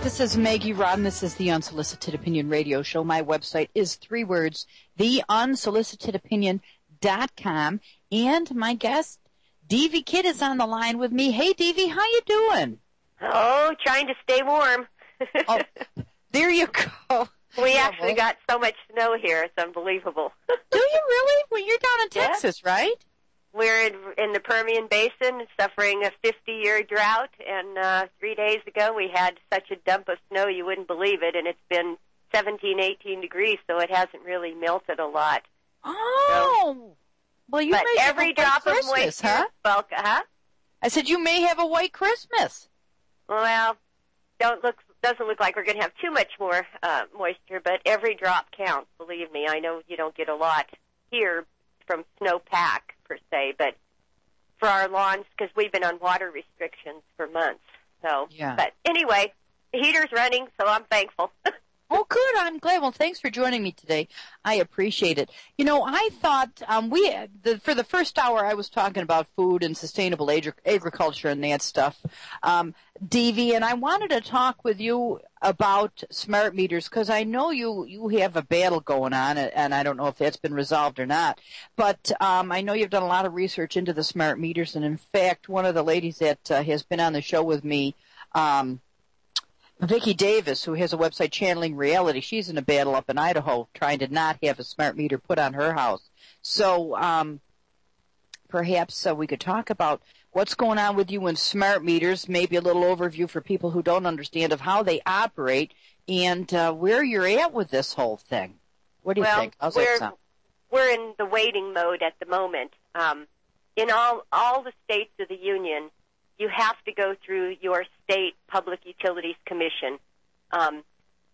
This is Maggie Rodden. This is the Unsolicited Opinion Radio Show. My website is 3 words, theunsolicitedopinion.com. And my guest, Devi Kidd, is on the line with me. Hey, Devi, how you doing? Oh, trying to stay warm. Oh, there you go. We actually got so much snow here. It's unbelievable. Do you really? Well, you're down in Texas, right? We're in the Permian Basin suffering a 50-year drought, and 3 days ago we had such a dump of snow you wouldn't believe it, and it's been 17, 18 degrees, so it hasn't really melted a lot. Oh! So, well, you may have every a drop Christmas, of moisture, huh? Huh? I said you may have a white Christmas. Well, doesn't look like we're going to have too much more moisture, but every drop counts, believe me. I know you don't get a lot here from snowpack, per se, but for our lawns, because we've been on water restrictions for months. So, yeah. But anyway, the heater's running, so I'm thankful. Oh, good. I'm glad. Well, thanks for joining me today. I appreciate it. You know, I thought for the first hour I was talking about food and sustainable agriculture and that stuff, Devi, and I wanted to talk with you about smart meters because I know you have a battle going on, and I don't know if that's been resolved or not. But I know you've done a lot of research into the smart meters, and in fact, one of the ladies that has been on the show with me, Vicki Davis, who has a website, Channeling Reality, she's in a battle up in Idaho trying to not have a smart meter put on her house. So perhaps we could talk about what's going on with you in smart meters, maybe a little overview for people who don't understand of how they operate and where you're at with this whole thing. What do you think? How's that sound? We're in the waiting mode at the moment. In all the states of the Union, you have to go through your state public utilities commission. Some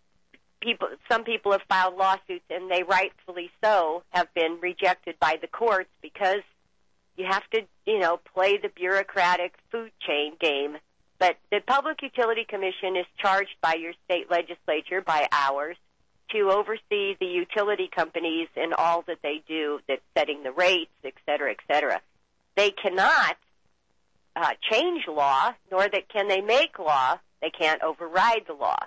people have filed lawsuits, and they rightfully so have been rejected by the courts because you have to, play the bureaucratic food chain game. But the Public Utility Commission is charged by your state legislature, by ours, to oversee the utility companies and all that they do, that's setting the rates, et cetera, et cetera. They cannot change law, nor can they make law. They can't override the law.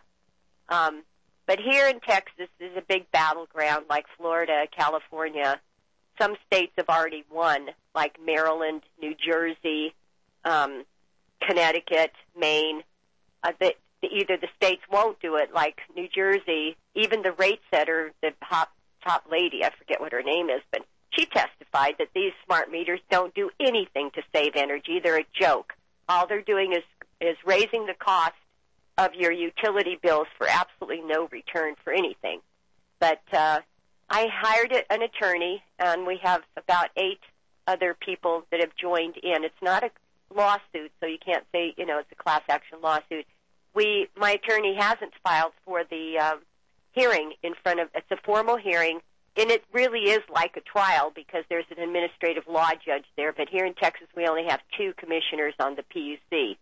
But here in Texas is a big battleground like Florida, California. Some states have already won, like Maryland, New Jersey, Connecticut, Maine. Either the states won't do it, like New Jersey. Even the rate setter, the top lady, I forget what her name is, but she testified that these smart meters don't do anything to save energy. They're a joke. All they're doing is raising the cost of your utility bills for absolutely no return for anything. But I hired an attorney, and we have about 8 other people that have joined in. It's not a lawsuit, so you can't say, it's a class action lawsuit. My attorney hasn't filed for the hearing it's a formal hearing. And it really is like a trial because there's an administrative law judge there. But here in Texas, we only have 2 commissioners on the PUC.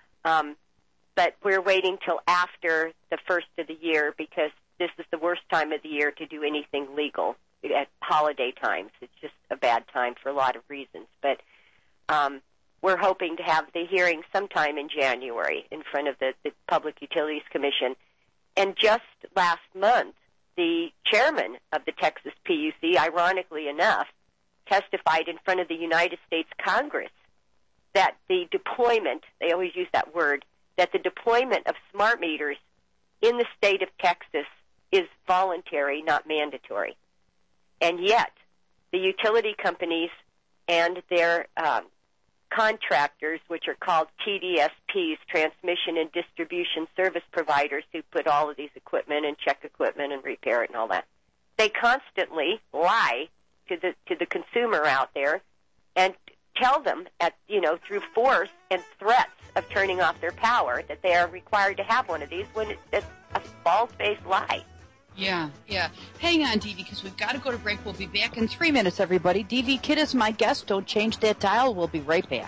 But we're waiting till after the first of the year because this is the worst time of the year to do anything legal at holiday times. It's just a bad time for a lot of reasons. But we're hoping to have the hearing sometime in January in front of the Public Utilities Commission. And just last month, the chairman of the Texas PUC, ironically enough, testified in front of the United States Congress that the deployment, they always use that word, that the deployment of smart meters in the state of Texas is voluntary, not mandatory. And yet, the utility companies and their contractors, which are called TDSPs, Transmission and Distribution Service Providers, who put all of these equipment and check equipment and repair it and all that, they constantly lie to the consumer out there and tell them through force and threats of turning off their power that they are required to have one of these when it's a false-based lie. Yeah. Hang on, Devi, because we've got to go to break. We'll be back in 3 minutes, everybody. Devi Kidd is my guest. Don't change that dial. We'll be right back.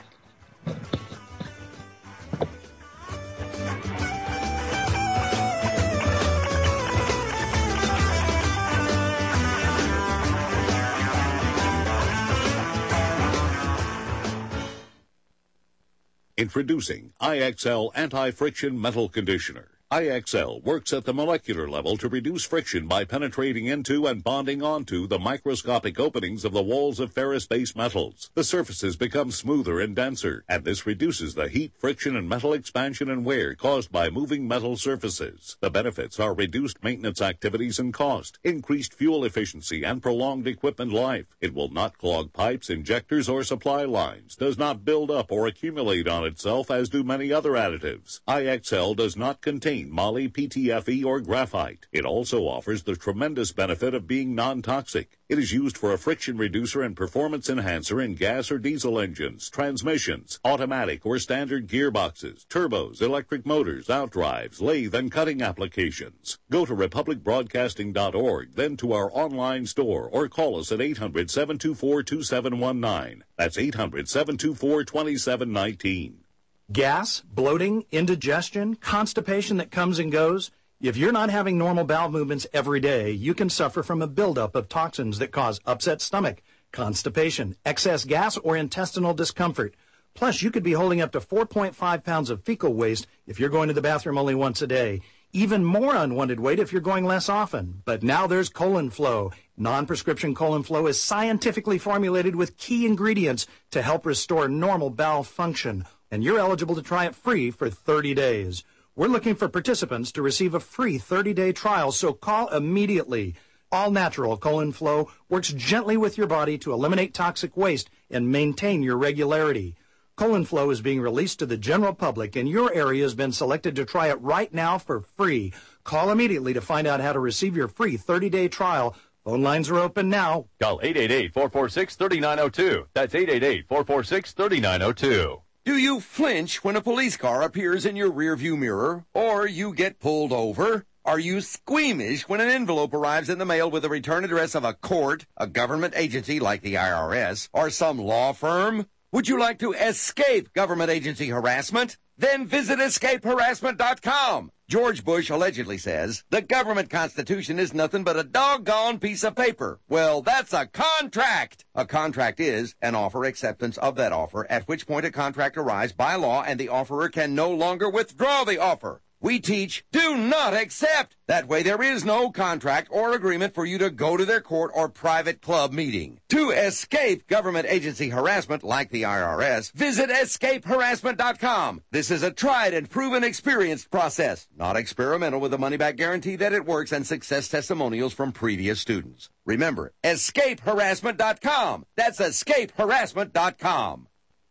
Introducing IXL Anti-Friction Metal Conditioner. IXL works at the molecular level to reduce friction by penetrating into and bonding onto the microscopic openings of the walls of ferrous-based metals. The surfaces become smoother and denser, and this reduces the heat, friction, and metal expansion and wear caused by moving metal surfaces. The benefits are reduced maintenance activities and cost, increased fuel efficiency, and prolonged equipment life. It will not clog pipes, injectors, or supply lines, does not build up or accumulate on itself as do many other additives. IXL does not contain moly, PTFE, or graphite. It also offers the tremendous benefit of being non-toxic. It is used for a friction reducer and performance enhancer in gas or diesel engines, transmissions, automatic or standard gearboxes, turbos, electric motors, outdrives, lathe, and cutting applications. Go to republicbroadcasting.org, then to our online store, or call us at 800-724-2719. That's 800-724-2719. Gas, bloating, indigestion, constipation that comes and goes. If you're not having normal bowel movements every day, you can suffer from a buildup of toxins that cause upset stomach, constipation, excess gas, or intestinal discomfort. Plus, you could be holding up to 4.5 pounds of fecal waste if you're going to the bathroom only once a day. Even more unwanted weight if you're going less often. But now there's Colon Flow. Non-prescription Colon Flow is scientifically formulated with key ingredients to help restore normal bowel function. And you're eligible to try it free for 30 days. We're looking for participants to receive a free 30-day trial, so call immediately. All natural Colon Flow works gently with your body to eliminate toxic waste and maintain your regularity. Colon Flow is being released to the general public, and your area has been selected to try it right now for free. Call immediately to find out how to receive your free 30-day trial. Phone lines are open now. Call 888-446-3902. That's 888-446-3902. Do you flinch when a police car appears in your rearview mirror, or you get pulled over? Are you squeamish when an envelope arrives in the mail with the return address of a court, a government agency like the IRS, or some law firm? Would you like to escape government agency harassment? Then visit escapeharassment.com. George Bush allegedly says, the government constitution is nothing but a doggone piece of paper. Well, that's a contract. A contract is an offer acceptance of that offer, at which point a contract arrives by law and the offerer can no longer withdraw the offer. We teach, do not accept. That way there is no contract or agreement for you to go to their court or private club meeting. To escape government agency harassment like the IRS, visit escapeharassment.com. This is a tried and proven experienced process, not experimental, with a money-back guarantee that it works and success testimonials from previous students. Remember, escapeharassment.com. That's escapeharassment.com.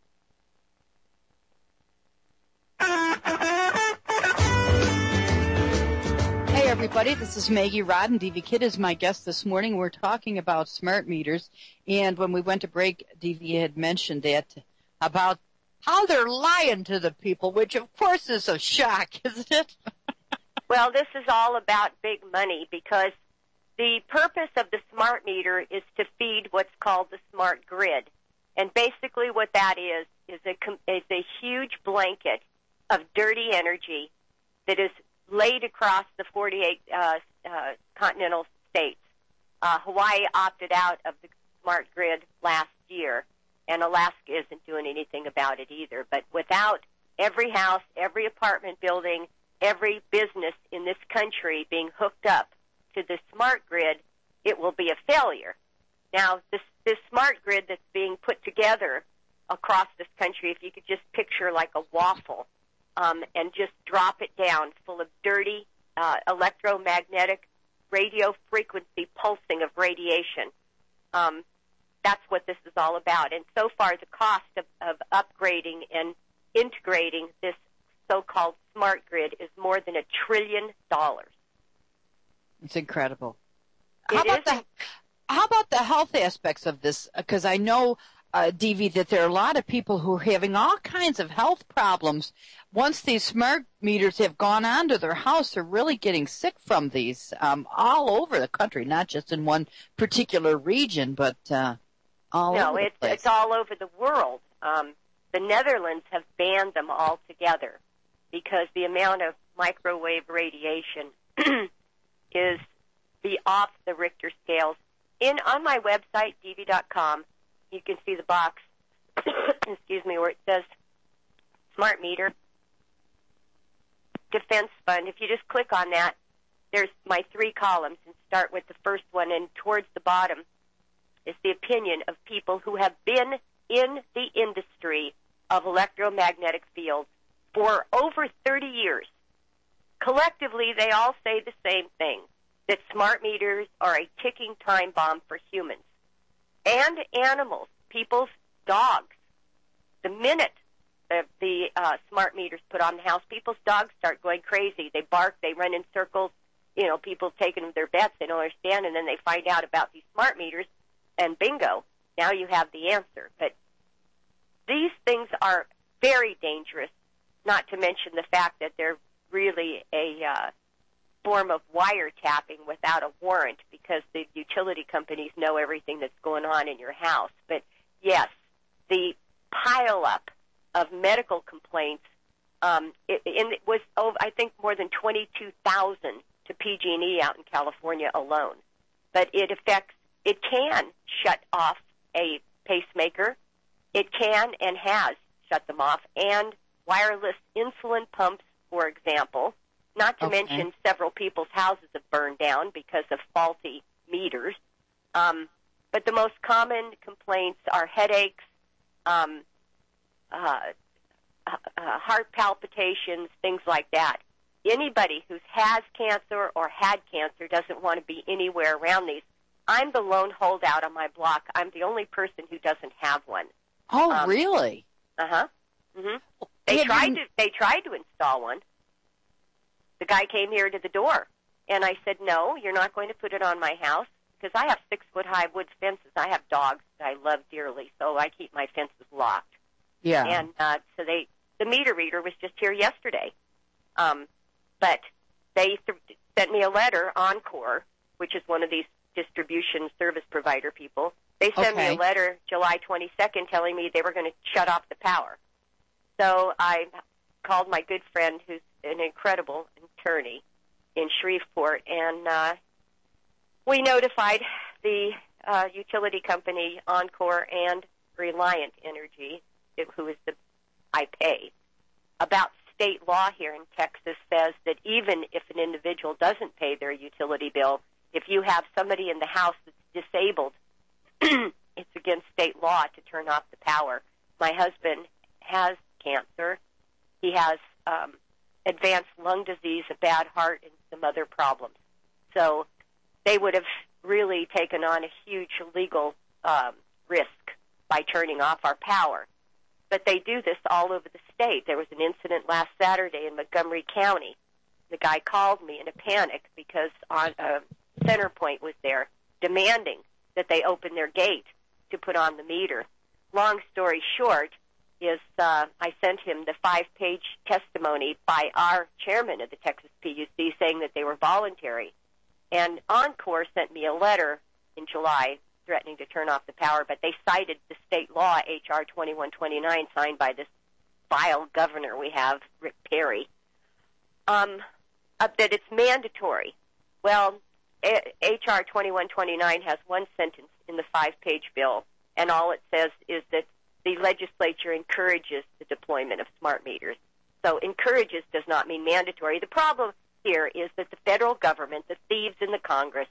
Hey everybody, this is Maggie Rod, and DV Kidd is my guest this morning. We're talking about smart meters, and when we went to break, DV had mentioned that about how they're lying to the people, which of course is a shock, isn't it? Well, this is all about big money, because the purpose of the smart meter is to feed what's called the smart grid. And basically what that is a huge blanket of dirty energy that is laid across the 48 continental states. Hawaii opted out of the smart grid last year, and Alaska isn't doing anything about it either. But without every house, every apartment building, every business in this country being hooked up to the smart grid, it will be a failure. Now, this smart grid that's being put together across this country, if you could just picture like a waffle, and just drop it down full of dirty electromagnetic radio frequency pulsing of radiation. That's what this is all about. And so far, the cost of upgrading and integrating this so-called smart grid is more than $1 trillion. It's incredible. How about the health aspects of this? Because I know, DV, that there are a lot of people who are having all kinds of health problems. Once these smart meters have gone onto their house, they're really getting sick from these all over the country, not just in one particular region, but all over the place. It's all over the world. The Netherlands have banned them altogether because the amount of microwave radiation is off the Richter scales. On my website, dv.com, you can see the box, excuse me, where it says smart meter. Defense Fund, if you just click on that, there's my 3 columns, and start with the first one, and towards the bottom is the opinion of people who have been in the industry of electromagnetic fields for over 30 years. Collectively, they all say the same thing, that smart meters are a ticking time bomb for humans and animals, people's dogs. The minute the smart meters put on the house, people's dogs start going crazy. They bark, they run in circles. You know, people taking their bets, they don't understand, and then they find out about these smart meters, and bingo, now you have the answer. But these things are very dangerous, not to mention the fact that they're really a form of wiretapping without a warrant, because the utility companies know everything that's going on in your house. But yes, the pile-up of medical complaints, it was, I think, more than 22,000 to PG&E out in California alone. But it can shut off a pacemaker. It can and has shut them off. And wireless insulin pumps, for example, not to mention several people's houses have burned down because of faulty meters. But the most common complaints are headaches, heart palpitations, things like that. Anybody who has cancer or had cancer doesn't want to be anywhere around these. I'm the lone holdout on my block. I'm the only person who doesn't have one. Oh, really? Uh-huh. Mm-hmm. They tried to install one. The guy came here to the door, and I said, no, you're not going to put it on my house, because I have 6-foot-high wood fences. I have dogs that I love dearly, so I keep my fences locked. Yeah. And so the meter reader was just here yesterday. But they sent me a letter, Encore, which is one of these distribution service provider people. They sent me a letter July 22nd telling me they were going to shut off the power. So I called my good friend, who's an incredible attorney in Shreveport, and we notified the utility company, Encore, and Reliant Energy, who is the I pay, about state law here in Texas says that even if an individual doesn't pay their utility bill, if you have somebody in the house that's disabled, it's against state law to turn off the power. My husband has cancer. He has advanced lung disease, a bad heart, and some other problems. So they would have really taken on a huge legal risk by turning off our power. But they do this all over the state. There was an incident last Saturday in Montgomery County. The guy called me in a panic because CenterPoint was there demanding that they open their gate to put on the meter. Long story short is I sent him the 5-page testimony by our chairman of the Texas PUC saying that they were voluntary. And Encore sent me a letter in July threatening to turn off the power, but they cited the state law, H.R. 2129, signed by this vile governor we have, Rick Perry, that it's mandatory. Well, H.R. 2129 has one sentence in the 5-page bill, and all it says is that the legislature encourages the deployment of smart meters. So encourages does not mean mandatory. The problem here is that the federal government, the thieves in the Congress,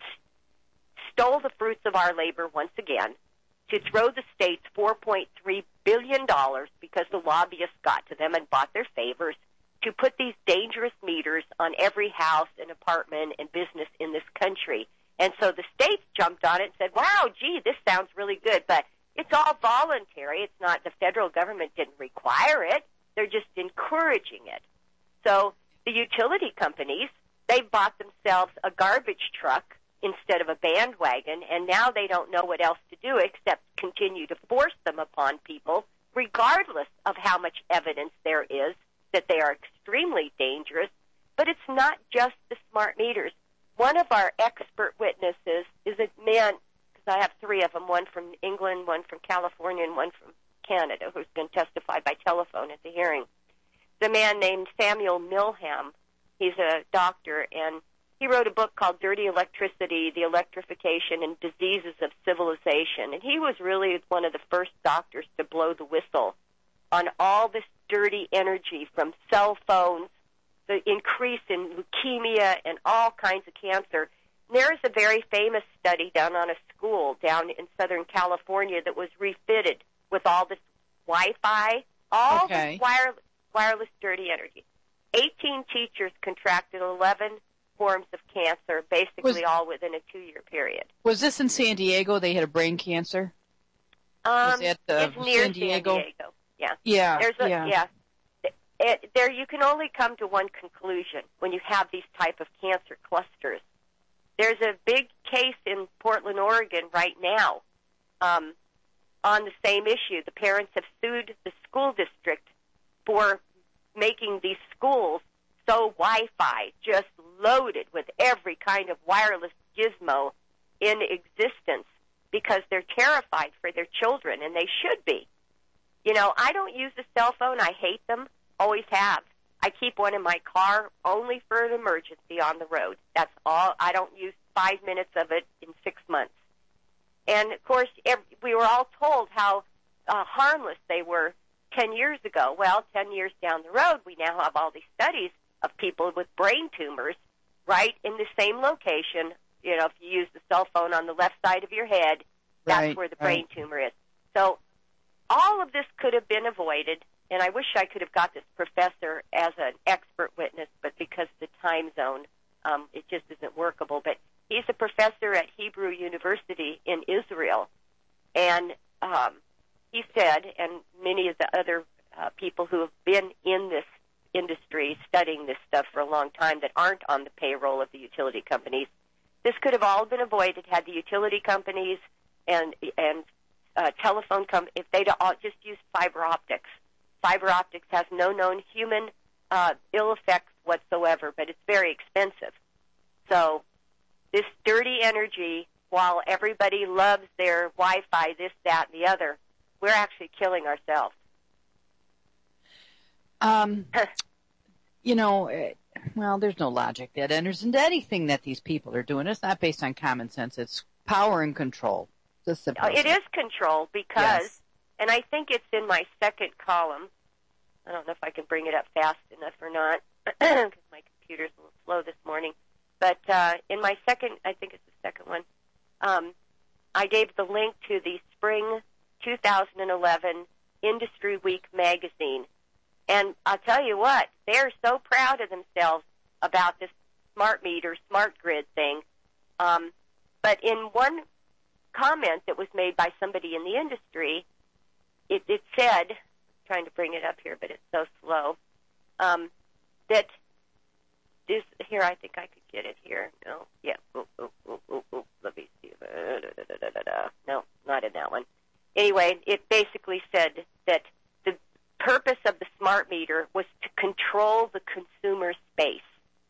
stole the fruits of our labor once again to throw the states $4.3 billion because the lobbyists got to them and bought their favors to put these dangerous meters on every house and apartment and business in this country. And so the states jumped on it and said, wow, gee, this sounds really good, but it's all voluntary. It's not, the federal government didn't require it. They're just encouraging it. So the utility companies, they bought themselves a garbage truck instead of a bandwagon, and now they don't know what else to do except continue to force them upon people, regardless of how much evidence there is that they are extremely dangerous. But it's not just the smart meters. One of our expert witnesses is a man, because I have 3 of them, one from England, one from California, and one from Canada, who's going to testify by telephone at the hearing. The man named Samuel Milham. He's a doctor, and he wrote a book called Dirty Electricity, the Electrification and Diseases of Civilization. And he was really one of the first doctors to blow the whistle on all this dirty energy from cell phones, the increase in leukemia and all kinds of cancer. There is a very famous study done on a school down in Southern California that was refitted with all this Wi-Fi, all this wireless dirty energy. 18 teachers contracted 11 forms of cancer, basically all within a 2-year period. Was this in San Diego? They had a brain cancer? It's near San Diego. Yeah. Yeah. There you can only come to one conclusion when you have these type of cancer clusters. There's a big case in Portland, Oregon right now on the same issue. The parents have sued the school district for making these schools so Wi-Fi, just loaded with every kind of wireless gizmo in existence, because they're terrified for their children, and they should be. You know, I don't use a cell phone. I hate them, always have. I keep one in my car only for an emergency on the road. That's all. I don't use 5 minutes of it in 6 months. And, of course, we were all told how harmless they were 10 years ago. Well, 10 years down the road, we now have all these studies of people with brain tumors right in the same location. You know, if you use the cell phone on the left side of your head, that's where the brain tumor is. So all of this could have been avoided, and I wish I could have got this professor as an expert witness, but because of the time zone, it just isn't workable. But he's a professor at Hebrew University in Israel, and he said, and many of the other people who have been in this industry studying this stuff for a long time that aren't on the payroll of the utility companies, this could have all been avoided had the utility companies and telephone companies, if they'd all just used fiber optics. Fiber optics has no known human ill effects whatsoever, but it's very expensive. So this dirty energy, while everybody loves their Wi-Fi, this, that, and the other, we're actually killing ourselves. You know, well, there's no logic that enters into anything that these people are doing. It's not based on common sense. It's power and control. It is control because, and I think it's in my second column. I don't know if I can bring it up fast enough or not because my computer's a little slow this morning. But in my second, I think it's the second one, I gave the link to the Spring 2011 Industry Week magazine. And I'll tell you what, they're so proud of themselves about this smart meter, smart grid thing. But in one comment that was made by somebody in the industry, it said, I'm trying to bring it up here, but it's so slow, that this, here, I think I could get it here. No, yeah, let me see. No, not in that one. Anyway, it basically said that the purpose of the smart meter was to control the consumer space.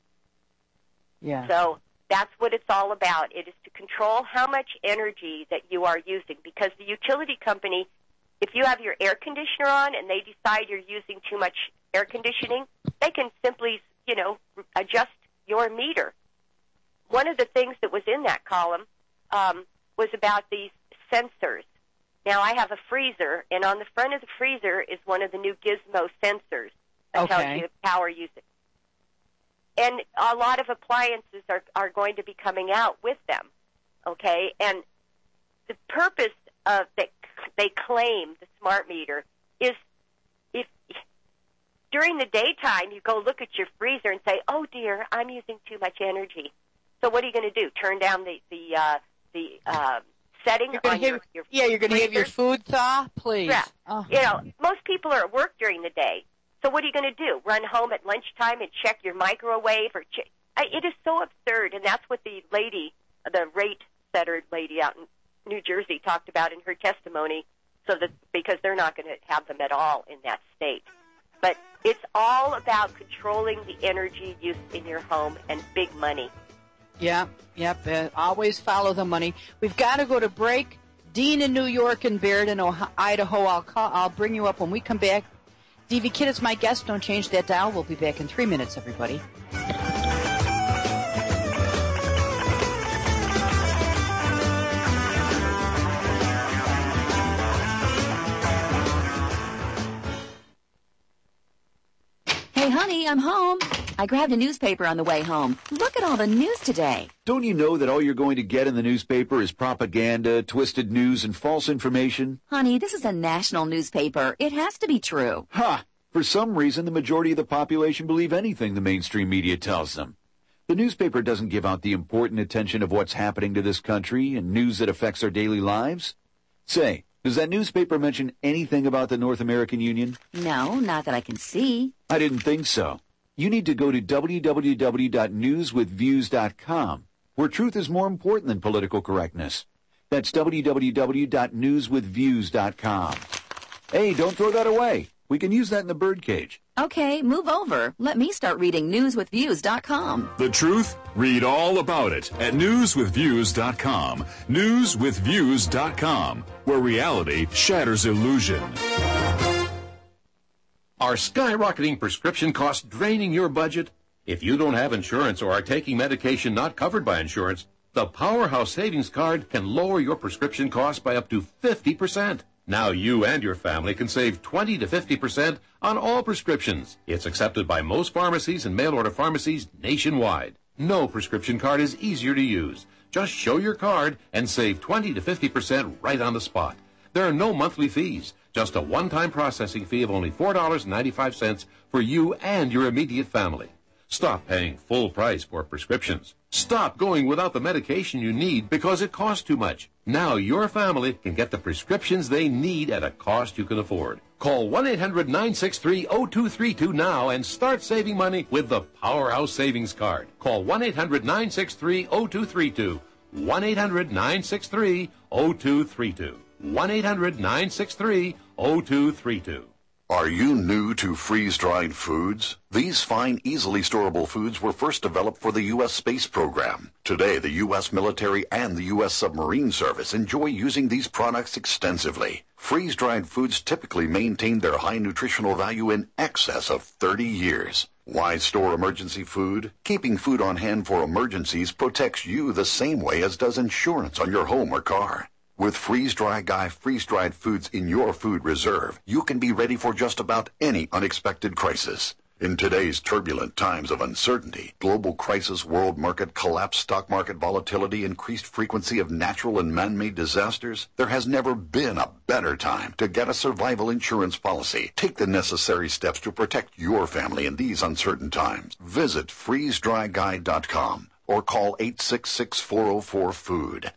Yeah. So that's what it's all about. It is to control how much energy that you are using, because the utility company, if you have your air conditioner on and they decide you're using too much air conditioning, they can simply, you know, adjust your meter. One of the things that was in that column was about these sensors. Now, I have a freezer, and on the front of the freezer is one of the new Gizmo sensors that tells you power usage. And a lot of appliances are going to be coming out with them, okay? And the purpose of that they claim the smart meter is if during the daytime you go look at your freezer and say, "Oh dear, I'm using too much energy." So what are you going to do? Turn down the setting on your yeah, you're going to have your food thaw, please. Yeah. Oh. You know, most people are at work during the day. So what are you going to do? Run home at lunchtime and check your microwave? It is so absurd, and that's what the lady, the rate setter lady out in New Jersey talked about in her testimony, so that because they're not going to have them at all in that state. But it's all about controlling the energy use in your home and big money. Yep. Always follow the money. We've got to go to break. Dean in New York and Baird in Idaho. I'll bring you up when we come back. D.V. Kidd is my guest. Don't change that dial. We'll be back in 3 minutes, everybody. Hey, honey, I'm home. I grabbed a newspaper on the way home. Look at all the news today. Don't you know that all you're going to get in the newspaper is propaganda, twisted news, and false information? Honey, this is a national newspaper. It has to be true. Ha! For some reason, the majority of the population believe anything the mainstream media tells them. The newspaper doesn't give out the important attention of what's happening to this country and news that affects our daily lives. Say, does that newspaper mention anything about the North American Union? No, not that I can see. I didn't think so. You need to go to www.newswithviews.com, where truth is more important than political correctness. That's www.newswithviews.com. Hey, don't throw that away. We can use that in the birdcage. Okay, move over. Let me start reading newswithviews.com. The truth? Read all about it at newswithviews.com. Newswithviews.com, where reality shatters illusion. Are skyrocketing prescription costs draining your budget? If you don't have insurance or are taking medication not covered by insurance, the Powerhouse Savings Card can lower your prescription costs by up to 50%. Now you and your family can save 20 to 50% on all prescriptions. It's accepted by most pharmacies and mail-order pharmacies nationwide. No prescription card is easier to use. Just show your card and save 20 to 50% right on the spot. There are no monthly fees, just a one-time processing fee of only $4.95 for you and your immediate family. Stop paying full price for prescriptions. Stop going without the medication you need because it costs too much. Now your family can get the prescriptions they need at a cost you can afford. Call 1-800-963-0232 now and start saving money with the Powerhouse Savings Card. Call 1-800-963-0232. 1-800-963-0232. 1-800-963-0232. Are you new to freeze-dried foods? These fine, easily storable foods were first developed for the U.S. space program. Today, the U.S. military and the U.S. submarine service enjoy using these products extensively. Freeze-dried foods typically maintain their high nutritional value in excess of 30 years. Why store emergency food? Keeping food on hand for emergencies protects you the same way as does insurance on your home or car. With Freeze-Dry Guy freeze-dried foods in your food reserve, you can be ready for just about any unexpected crisis. In today's turbulent times of uncertainty, global crisis, world market collapse, stock market volatility, increased frequency of natural and man-made disasters, there has never been a better time to get a survival insurance policy. Take the necessary steps to protect your family in these uncertain times. Visit freezedryguy.com. or call 866-404-FOOD,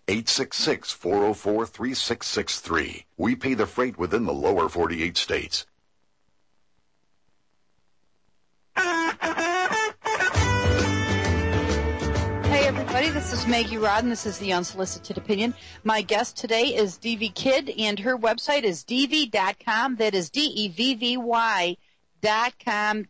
866-404-3663. We pay the freight within the lower 48 states. Hey everybody, this is Maggie Rod, and this is the Unsolicited Opinion. My guest today is Devy Kidd, and her website is devy.com. That is DEVVY.com,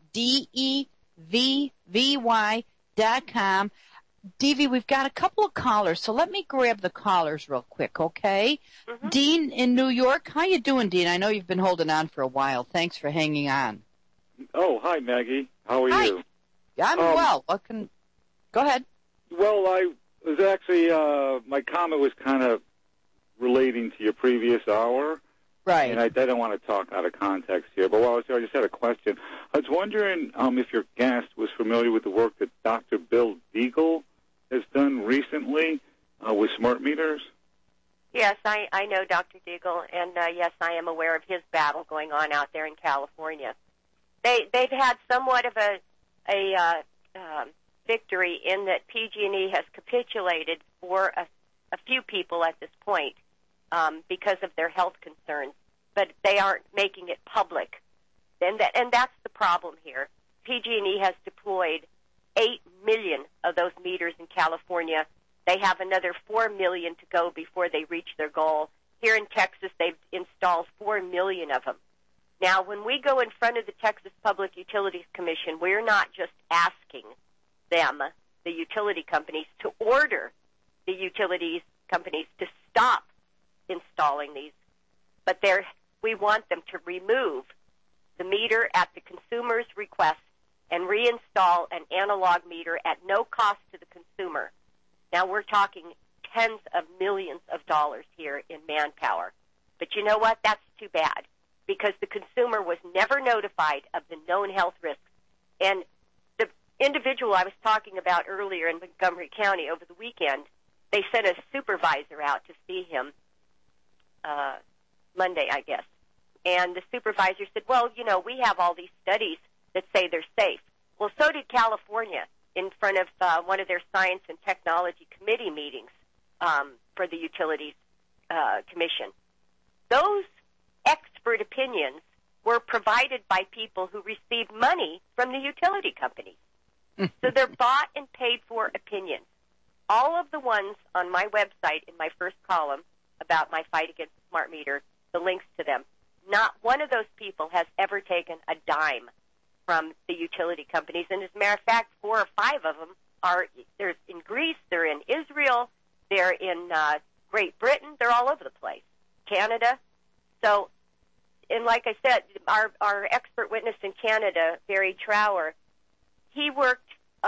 DEVVY.com. Devy, we've got a couple of callers, so let me grab the callers real quick, okay? Mm-hmm. Dean in New York. How you doing, Dean? I know you've been holding on for a while. Thanks for hanging on. Oh, hi, Maggie. How are you? I'm well. Go ahead. Well, I was actually, my comment was kind of relating to your previous hour. Right. And I don't want to talk out of context here, but while I was there, I just had a question. I was wondering if your guest was familiar with the work that Dr. Bill Deagle has done recently with smart meters. Yes, I know Dr. Deagle, and yes, I am aware of his battle going on out there in California. They've had somewhat of a victory in that PG&E has capitulated for a few people at this point because of their health concerns, but they aren't making it public. And that's the problem here. PG&E has deployed 8 million of those meters in California. They have another 4 million to go before they reach their goal. Here in Texas, they've installed 4 million of them. Now, when we go in front of the Texas Public Utilities Commission, we're not just asking them, the utility companies, to order the utilities companies to stop installing these, but we want them to remove the meter at the consumer's request and reinstall an analog meter at no cost to the consumer. Now, we're talking tens of millions of dollars here in manpower. But you know what? That's too bad, because the consumer was never notified of the known health risks. And individual I was talking about earlier in Montgomery County over the weekend, they sent a supervisor out to see him Monday, I guess. And the supervisor said, well, we have all these studies that say they're safe. Well, so did California in front of one of their Science and Technology Committee meetings for the Utilities Commission. Those expert opinions were provided by people who received money from the utility companies. So they're bought and paid for opinions. All of the ones on my website in my first column about my fight against the smart meter, the links to them, not one of those people has ever taken a dime from the utility companies. And as a matter of fact, 4 or 5 of them they're in Greece, they're in Israel, they're in Great Britain, they're all over the place, Canada. So, and like I said, our expert witness in Canada, Barry Trower, he worked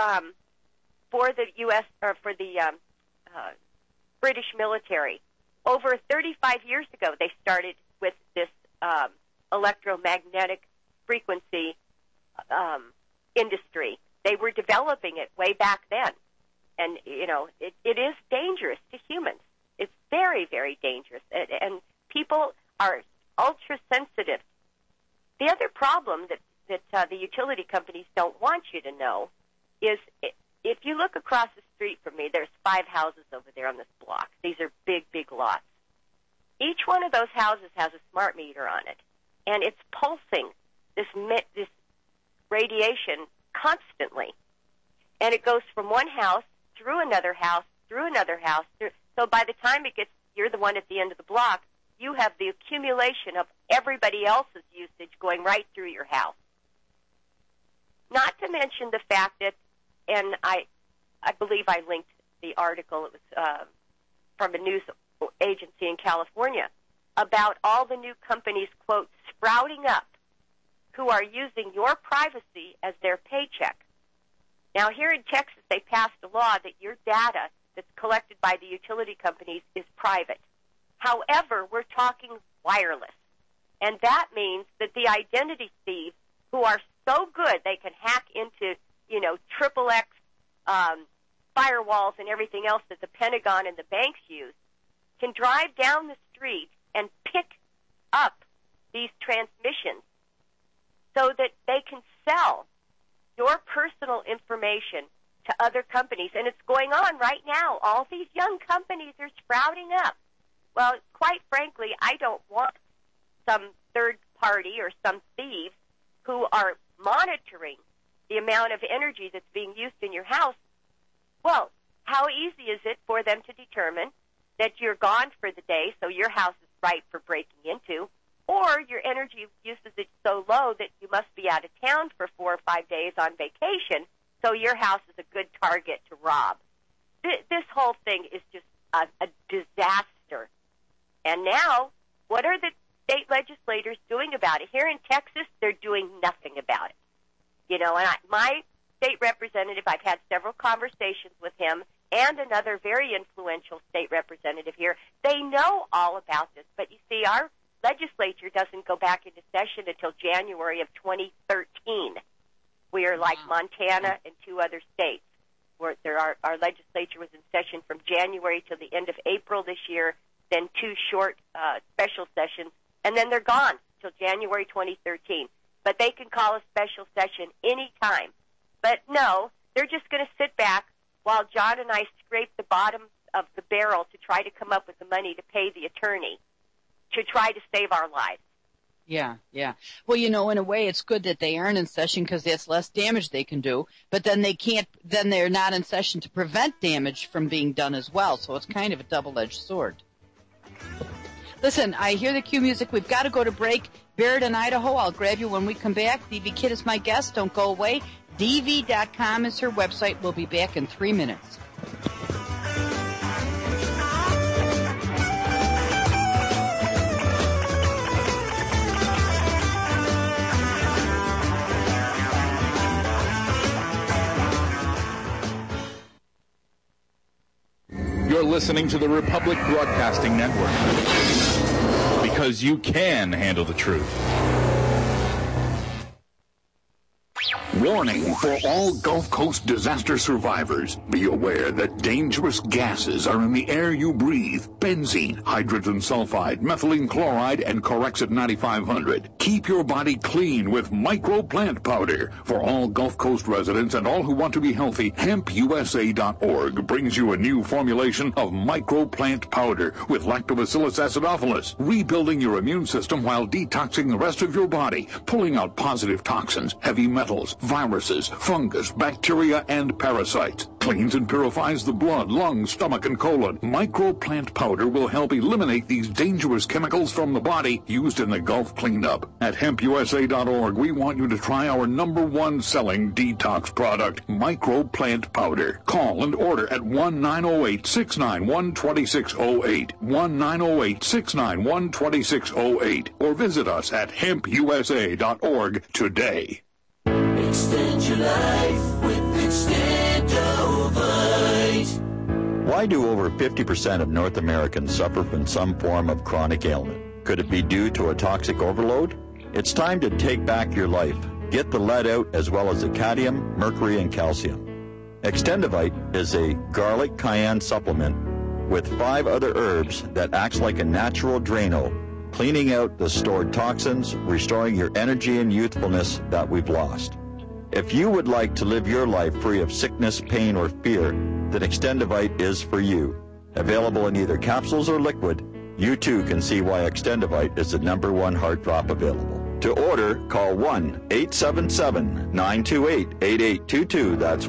for the U.S. or for the British military. Over 35 years ago, they started with this electromagnetic frequency industry. They were developing it way back then. And, it is dangerous to humans. It's very, very dangerous. And people are ultra-sensitive. The other problem that the utility companies don't want you to know is if you look across the street from me, there's 5 houses over there on this block. These are big, big lots. Each one of those houses has a smart meter on it, and it's pulsing this radiation constantly. And it goes from one house through another house, through another house. So by the time you're the one at the end of the block, you have the accumulation of everybody else's usage going right through your house. Not to mention the fact that, and I believe I linked the article, it was from a news agency in California, about all the new companies, quote, sprouting up, who are using your privacy as their paycheck. Now, here in Texas, they passed a law that your data that's collected by the utility companies is private. However, we're talking wireless. And that means that the identity thieves, who are so good they can hack into, XXX firewalls and everything else that the Pentagon and the banks use, can drive down the street and pick up these transmissions so that they can sell your personal information to other companies. And it's going on right now. All these young companies are sprouting up. Well, quite frankly, I don't want some third party or some thieves who are monitoring the amount of energy that's being used in your house. Well, how easy is it for them to determine that you're gone for the day, so your house is ripe for breaking into, or your energy usage is so low that you must be out of town for 4 or 5 days on vacation, so your house is a good target to rob. This whole thing is just a disaster. And now, what are the state legislators doing about it? Here in Texas, they're doing nothing about it. My state representative, I've had several conversations with him and another very influential state representative here. They know all about this, but you see, our legislature doesn't go back into session until January of 2013. We are like Montana and 2 other states, where our legislature was in session from January to the end of April this year, then 2 short special sessions, and then they're gone till January 2013. But they can call a special session any time. But no, they're just going to sit back while John and I scrape the bottom of the barrel to try to come up with the money to pay the attorney to try to save our lives. Yeah. Well, in a way, it's good that they aren't in session because there's less damage they can do. But then they're not in session to prevent damage from being done as well. So it's kind of a double-edged sword. Listen, I hear the cue music. We've got to go to break. Barrett in Idaho, I'll grab you when we come back. DV Kidd is my guest. Don't go away. DV.com is her website. We'll be back in 3 minutes. You're listening to the Republic Broadcasting Network. Because you can handle the truth. Warning for all Gulf Coast disaster survivors. Be aware that dangerous gases are in the air you breathe. Benzene, hydrogen sulfide, methylene chloride, and Corexit 9500. Keep your body clean with Micro Plant Powder. For all Gulf Coast residents and all who want to be healthy, HempUSA.org brings you a new formulation of Micro Plant Powder with Lactobacillus acidophilus, rebuilding your immune system while detoxing the rest of your body, pulling out positive toxins, heavy metals, viruses, fungus, bacteria, and parasites. Cleans and purifies the blood, lungs, stomach, and colon. Micro Plant Powder will help eliminate these dangerous chemicals from the body used in the Gulf cleanup. At HempUSA.org, we want you to try our #1 selling detox product, Micro Plant Powder. Call and order at 1-908-691-2608, 1-908-691-2608, or visit us at HempUSA.org today. Extend your life with Extendovite. Why do over 50% of North Americans suffer from some form of chronic ailment? Could it be due to a toxic overload? It's time to take back your life. Get the lead out as well as the cadmium, mercury, and calcium. Extendovite is a garlic cayenne supplement with 5 other herbs that acts like a natural Drano, cleaning out the stored toxins, restoring your energy and youthfulness that we've lost. If you would like to live your life free of sickness, pain, or fear, then Extendovite is for you. Available in either capsules or liquid, you too can see why Extendovite is the #1 heart drop available. To order, call 1-877-928-8822. That's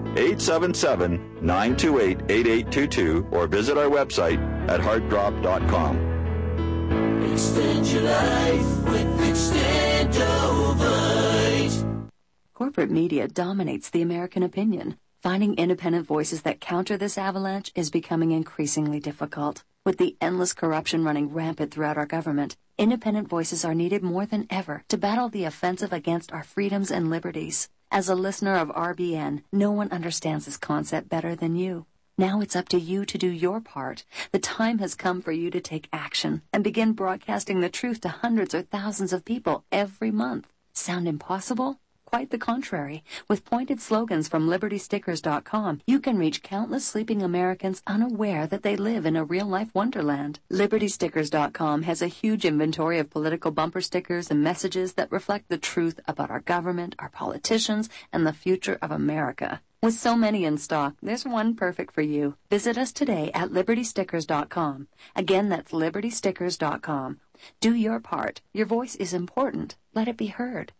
1-877-928-8822, or visit our website at heartdrop.com. Extend your life with Extendovite. Corporate media dominates the American opinion. Finding independent voices that counter this avalanche is becoming increasingly difficult. With the endless corruption running rampant throughout our government, independent voices are needed more than ever to battle the offensive against our freedoms and liberties. As a listener of RBN, no one understands this concept better than you. Now it's up to you to do your part. The time has come for you to take action and begin broadcasting the truth to hundreds or thousands of people every month. Sound impossible? Quite the contrary. With pointed slogans from LibertyStickers.com, you can reach countless sleeping Americans unaware that they live in a real-life wonderland. LibertyStickers.com has a huge inventory of political bumper stickers and messages that reflect the truth about our government, our politicians, and the future of America. With so many in stock, there's one perfect for you. Visit us today at LibertyStickers.com. Again, that's LibertyStickers.com. Do your part. Your voice is important. Let it be heard.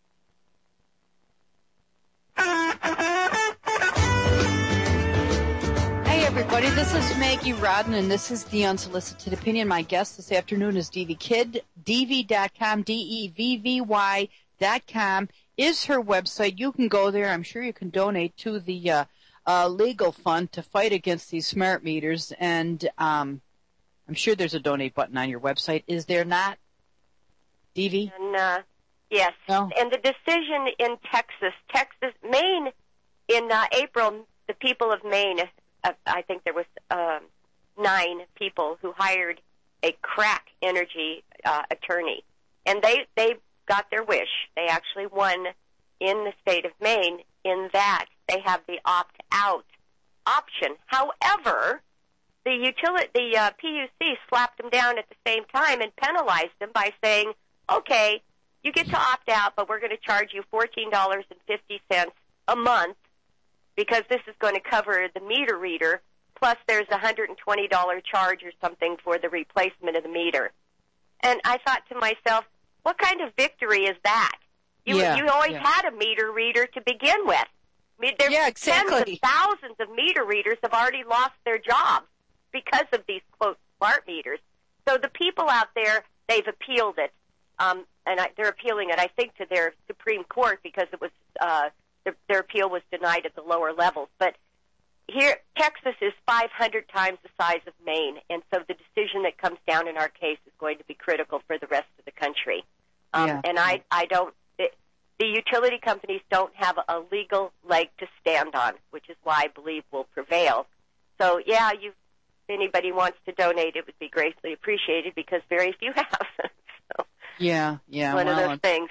Hey everybody, this is Maggie Rodden, and this is the Unsolicited Opinion. My guest this afternoon is Devy Kidd. Devy.com, DEVVY.com is her website. You can go there. I'm sure you can donate to the legal fund to fight against these smart meters, and I'm sure there's a donate button on your website. Is there not, Devy? And, yes. No? And the decision in Texas, Maine, in April, the people of Maine, I think there was 9 people who hired a crack energy attorney. And they got their wish. They actually won in the state of Maine in that they have the opt-out option. However, the PUC slapped them down at the same time and penalized them by saying, okay, you get to opt out, but we're going to charge you $14.50 a month because this is going to cover the meter reader, plus there's a $120 charge or something for the replacement of the meter. And I thought to myself, what kind of victory is that? You always had a meter reader to begin with. I mean, there's tens of thousands of meter readers have already lost their jobs because of these, quote, smart meters. So the people out there, they've appealed it. They're appealing it, I think, to their Supreme Court because it was their appeal was denied at the lower levels. But here, Texas is 500 times the size of Maine, and so the decision that comes down in our case is going to be critical for the rest of the country. And the utility companies don't have a legal leg to stand on, which is why I believe will prevail. So, if anybody wants to donate, it would be greatly appreciated because very few have. Yeah. One of those things.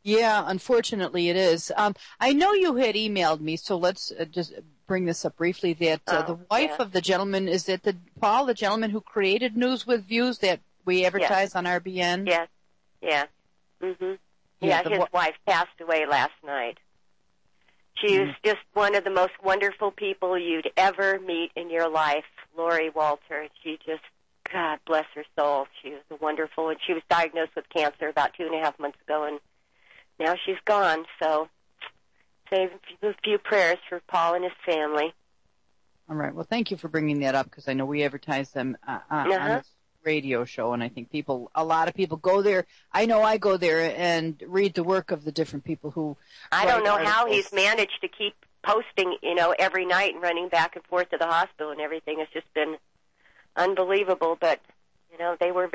Yeah, unfortunately it is. I know you had emailed me, so let's just bring this up briefly, that the wife of the gentleman, is it Paul, the gentleman who created News with Views that we advertise on RBN? Yes. Yeah. Mm-hmm. Yeah, his wife passed away last night. She was just one of the most wonderful people you'd ever meet in your life, Lori Walter. She just, God bless her soul. She was wonderful, and she was diagnosed with cancer about 2.5 months ago, and now she's gone. So save a few prayers for Paul and his family. All right. Well, thank you for bringing that up, because I know we advertise them on this radio show, and I think a lot of people go there. I know I go there and read the work of the different people who. I don't know how he's managed to keep posting, every night and running back and forth to the hospital and everything. It's just been unbelievable. But they were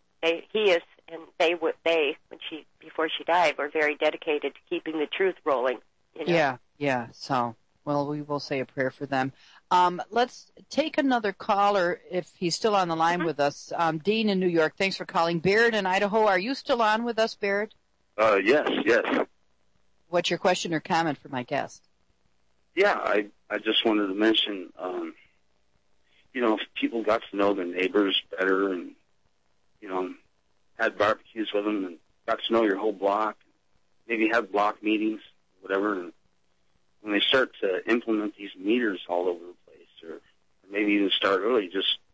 before she died, were very dedicated to keeping the truth rolling. Yeah. So, well, we will say a prayer for them. Let's take another caller if he's still on the line with us. Dean in New York, thanks for calling. Barrett in Idaho, are you still on with us, Barrett? Yes. What's your question or comment for my guest? Yeah, I just wanted to mention, if people got to know their neighbors better and, had barbecues with them and got to know your whole block, maybe have block meetings, whatever, and when they start to implement these meters all over the place, or maybe even start early,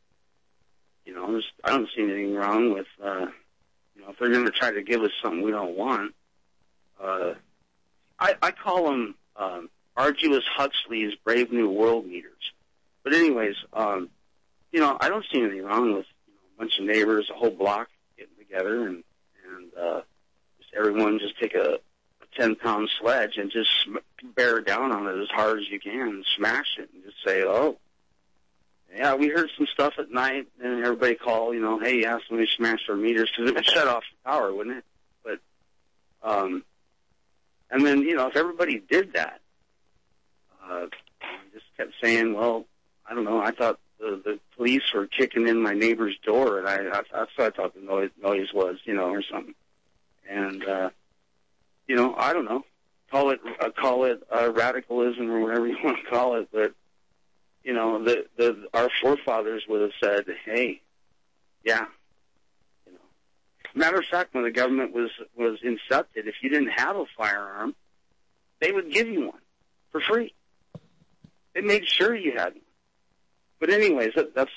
I don't see anything wrong with, if they're going to try to give us something we don't want. I call them Arduous Huxley's Brave New World meters. But anyways, I don't see anything wrong with a bunch of neighbors, a whole block getting together and just everyone just take a 10-pound sledge and just bear down on it as hard as you can and smash it and just say, oh, yeah, we heard some stuff at night, and everybody call, hey, yeah, somebody smashed our meters, because it would shut off the power, wouldn't it? But, and then, if everybody did that, just kept saying, well, I don't know, I thought the police were kicking in my neighbor's door, and that's what I thought the noise was, or something. And, I don't know, call it radicalism or whatever you want to call it, but, our forefathers would have said, hey, yeah. Matter of fact, when the government was incepted, if you didn't have a firearm, they would give you one for free. They made sure you had one. But anyways,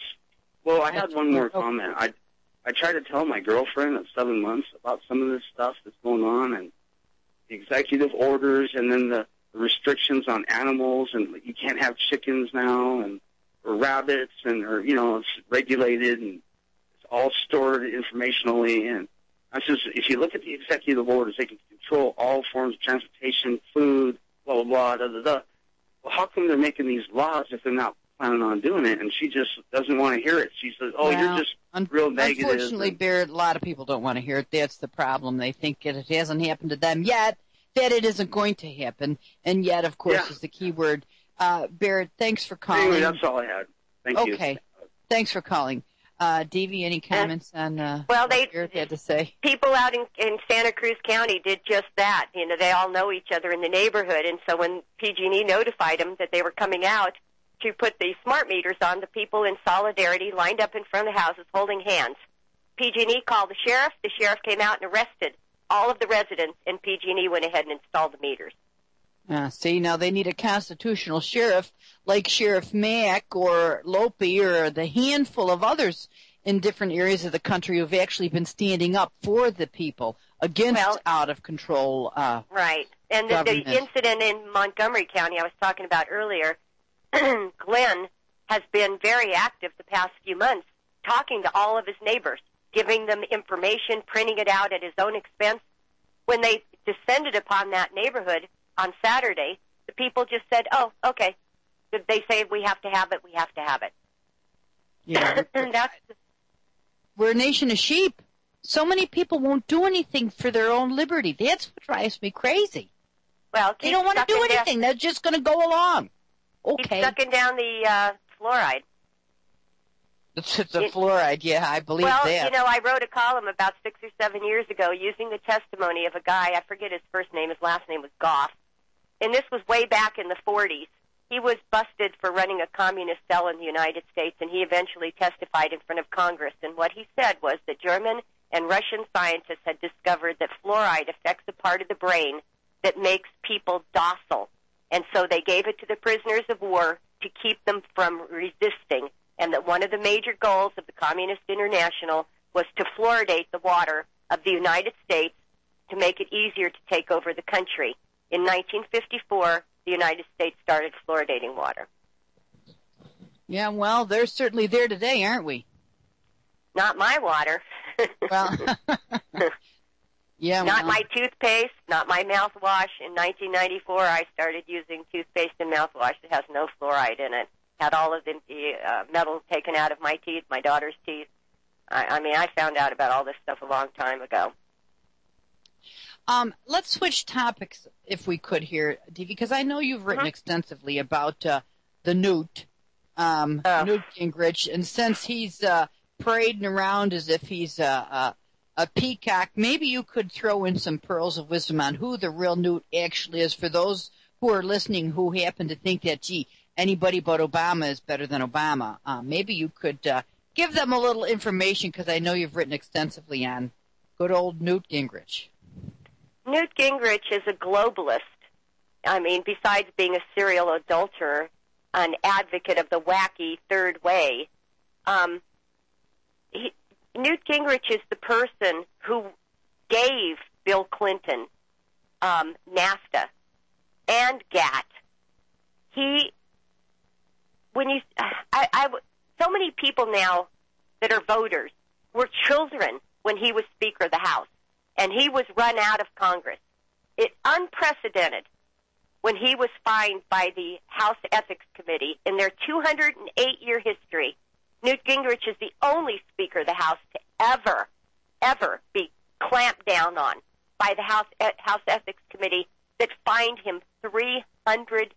I had one more comment. I tried to tell my girlfriend of 7 months about some of this stuff that's going on, and the executive orders, and then the restrictions on animals, and you can't have chickens now, or rabbits, it's regulated, and it's all stored informationally. And I says, if you look at the executive orders, they can control all forms of transportation, food, blah, blah, blah, da, da, da. Well, how come they're making these laws if they're not planning on doing it? And she just doesn't want to hear it. She says, you're just real negative. Unfortunately, Barrett, a lot of people don't want to hear it. That's the problem. They think it hasn't happened to them yet, that it isn't going to happen. And yet, of course, is the key word. Barrett, thanks for calling. Anyway, that's all I had. Thank you. Okay. Thanks for calling. Devi, any comments on what Barrett had to say? People out in Santa Cruz County did just that. They all know each other in the neighborhood, and so when PG&E notified them that they were coming out to put the smart meters on, the people in solidarity lined up in front of the houses holding hands. PG&E called the sheriff. The sheriff came out and arrested all of the residents, and PG&E went ahead and installed the meters. See, now they need a constitutional sheriff like Sheriff Mack or Lope or the handful of others in different areas of the country who have actually been standing up for the people against out-of-control right. And the incident in Montgomery County I was talking about earlier, Glenn has been very active the past few months, talking to all of his neighbors, giving them information, printing it out at his own expense. When they descended upon that neighborhood on Saturday, the people just said, oh, okay. They say, we have to have it, we have to have it. Yeah. We're a nation of sheep. So many people won't do anything for their own liberty. That's what drives me crazy. Well, they don't want to do anything. They're just going to go along. Okay. Keep sucking down the fluoride. The fluoride, yeah, I believe that. that. Well, you know, I wrote a column about 6 or 7 years ago using the testimony of a guy, I forget his first name, his last name was Goff, and this was way back in the 40s. He was busted for running a communist cell in the United States, and he eventually testified in front of Congress, and what he said was that German and Russian scientists had discovered that fluoride affects a part of the brain that makes people docile, and so they gave it to the prisoners of war to keep them from resisting, and that one of the major goals of the Communist International was to fluoridate the water of the United States to make it easier to take over the country. In 1954, the United States started fluoridating water. Yeah, well, they're certainly there today, aren't we? Not my water. Well, yeah. Not my toothpaste, not my mouthwash. In 1994, I started using toothpaste and mouthwash that has no fluoride in it. Had all of the metal taken out of my teeth, my daughter's teeth. I mean, I found out about all this stuff a long time ago. Let's switch topics, if we could here, Dee, because I know you've written extensively about the Newt Gingrich, and since he's parading around as if he's a peacock, maybe you could throw in some pearls of wisdom on who the real Newt actually is for those who are listening who happen to think that, gee, anybody but Obama is better than Obama. Maybe you could give them a little information, because I know you've written extensively on good old Newt Gingrich. Newt Gingrich is a globalist. I mean, besides being a serial adulterer, an advocate of the wacky third way, Newt Gingrich is the person who gave Bill Clinton NAFTA and GATT. So many people now that are voters were children when he was Speaker of the House, and he was run out of Congress. It's unprecedented when he was fined by the House Ethics Committee. In their 208-year history, Newt Gingrich is the only Speaker of the House to ever be clamped down on by the House Ethics Committee that fined him $300,000.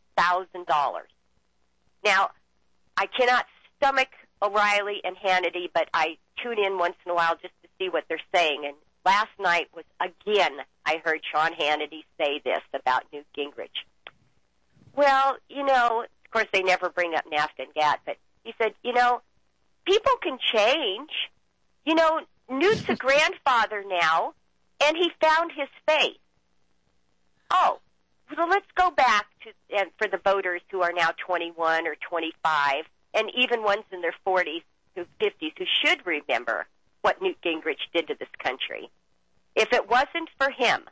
Now, I cannot stomach O'Reilly and Hannity, but I tune in once in a while just to see what they're saying. And last night was, again, I heard Sean Hannity say this about Newt Gingrich. Well, you know, of course they never bring up NAFTA and GATT, but he said, you know, people can change. You know, Newt's a grandfather now, and he found his faith. Oh, so let's go back to, and for the voters who are now 21 or 25, and even ones in their 40s to 50s who should remember what Newt Gingrich did to this country. If it wasn't for him,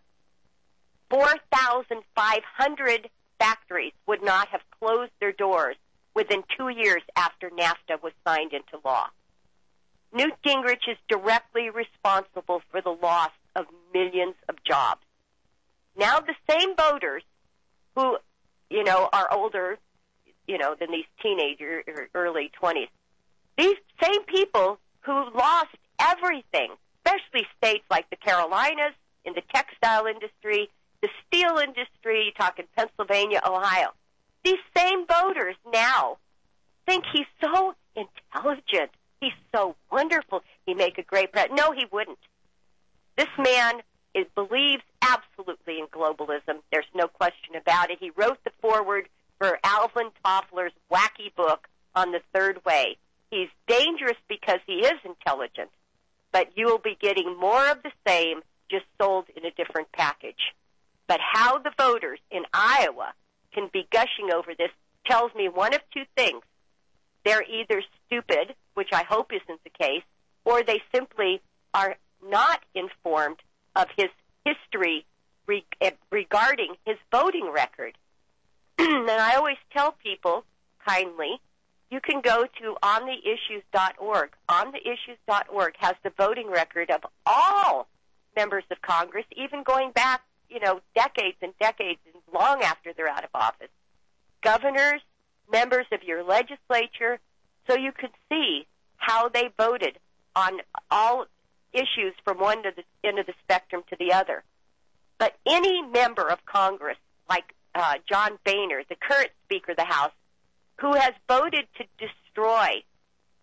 4,500 factories would not have closed their doors within 2 years after NAFTA was signed into law. Newt Gingrich is directly responsible for the loss of millions of jobs. Now the same voters who, you know, are older, you know, than these teenagers or early 20s, these same people who lost everything, especially states like the Carolinas, in the textile industry, the steel industry, talking Pennsylvania, Ohio. These same voters now think he's so intelligent. He's so wonderful. He'd make a great president. No, he wouldn't. This man believes absolutely in globalism. There's no question about it. He wrote the foreword for Alvin Toffler's wacky book on the third way. He's dangerous because he is intelligent, but you will be getting more of the same, just sold in a different package. But how the voters in Iowa can be gushing over this tells me one of two things. They're either stupid, which I hope isn't the case, or they simply are not informed of his history regarding his voting record. And I always tell people kindly, you can go to ontheissues.org. Ontheissues.org has the voting record of all members of Congress, even going back, you know, decades and decades, and long after they're out of office. Governors, members of your legislature, so you could see how they voted on all issues from one to the end of the spectrum to the other. But any member of Congress, like John Boehner, the current Speaker of the House, who has voted to destroy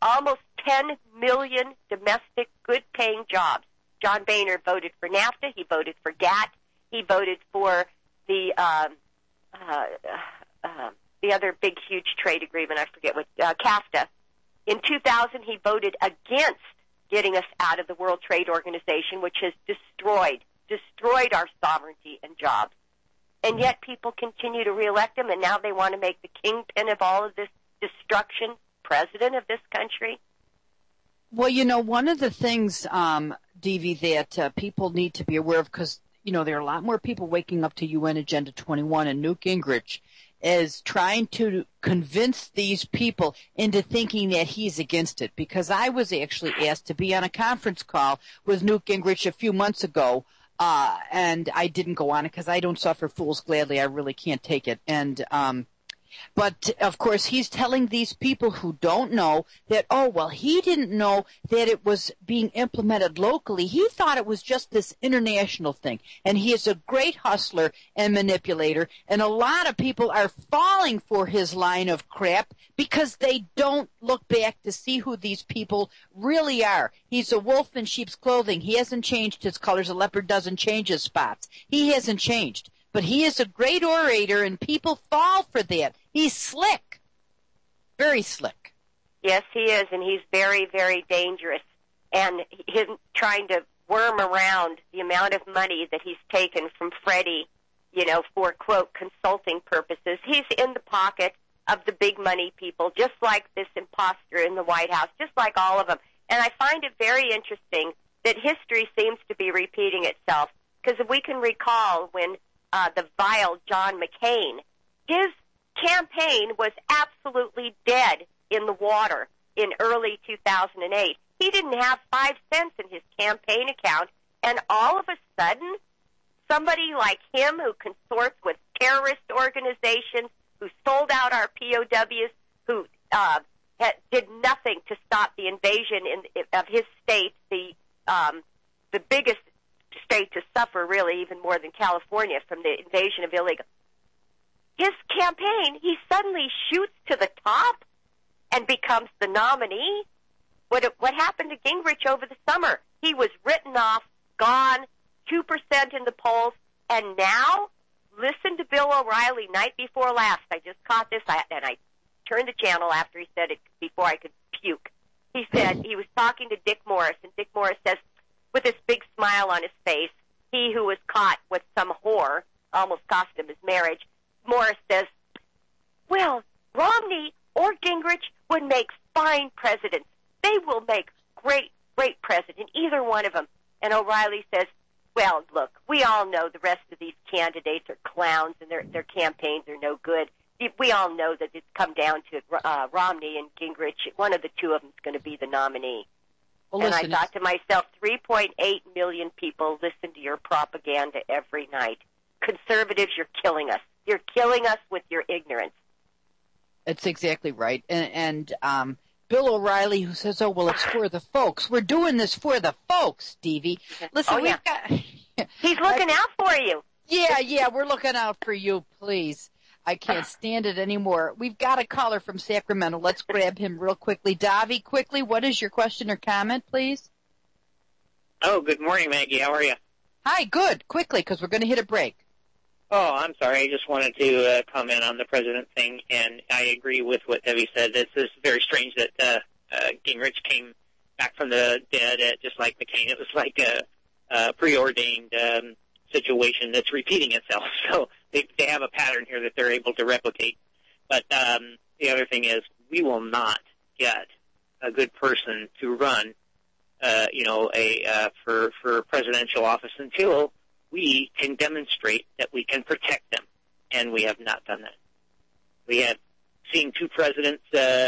almost 10 million domestic good-paying jobs. John Boehner voted for NAFTA. He voted for GATT. He voted for the other big, huge trade agreement. I forget what, CAFTA. In 2000, he voted against getting us out of the World Trade Organization, which has destroyed our sovereignty and jobs. And yet people continue to reelect him, and now they want to make the kingpin of all of this destruction president of this country. Well, you know, one of the things, Devi, that people need to be aware of, because, you know, there are a lot more people waking up to UN Agenda 21, and Newt Gingrich is trying to convince these people into thinking that he's against it. Because I was actually asked to be on a conference call with Newt Gingrich a few months ago, and I didn't go on it because I don't suffer fools gladly. I really can't take it. And but, of course, he's telling these people who don't know that, oh, well, he didn't know that it was being implemented locally. He thought it was just this international thing. And he is a great hustler and manipulator. And a lot of people are falling for his line of crap because they don't look back to see who these people really are. He's a wolf in sheep's clothing. He hasn't changed his colors. A leopard doesn't change his spots. He hasn't changed. But he is a great orator, and people fall for that. He's slick. Very slick. Yes, he is, and he's very, very dangerous. And he's trying to worm around the amount of money that he's taken from Freddie, you know, for, quote, consulting purposes. He's in the pocket of the big money people, just like this imposter in the White House, just like all of them. And I find it very interesting that history seems to be repeating itself, because if we can recall when the vile John McCain, his campaign was absolutely dead in the water in early 2008. He didn't have 5 cents in his campaign account, and all of a sudden, somebody like him who consorts with terrorist organizations, who sold out our POWs, who did nothing to stop the invasion of his state, the biggest state to suffer, really, even more than California, from the invasion of illegal. His campaign, he suddenly shoots to the top and becomes the nominee. What happened to Gingrich over the summer? He was written off, gone, 2% in the polls, and now, listen to Bill O'Reilly night before last. I just caught this, and I turned the channel after he said it before I could puke. He said, he was talking to Dick Morris, and Dick Morris says, with this big smile on his face, he who was caught with some whore, almost cost him his marriage, Morris says, well, Romney or Gingrich would make fine presidents. They will make great president, either one of them. And O'Reilly says, well, look, we all know the rest of these candidates are clowns and their campaigns are no good. We all know that it's come down to Romney and Gingrich. One of the two of them is going to be the nominee. Well, and I thought to myself, 3.8 million people listen to your propaganda every night. Conservatives, you're killing us. You're killing us with your ignorance. That's exactly right. And Bill O'Reilly, who says, oh, well, it's for the folks. We're doing this for the folks, Stevie. Listen, we've got... He's looking out for you. Yeah, we're looking out for you, please. I can't stand it anymore. We've got a caller from Sacramento. Let's grab him real quickly. Davi, quickly, what is your question or comment, please? Oh, good morning, Maggie. How are you? Hi, good. Quickly, because we're going to hit a break. Oh, I'm sorry. I just wanted to comment on the president thing, and I agree with what Debbie said. It's very strange that Gingrich came back from the dead, just like McCain. It was like a preordained situation that's repeating itself. So they have a pattern here that they're able to replicate. But the other thing is, we will not get a good person to run, for presidential office until we can demonstrate that we can protect them, and we have not done that. We have seen two presidents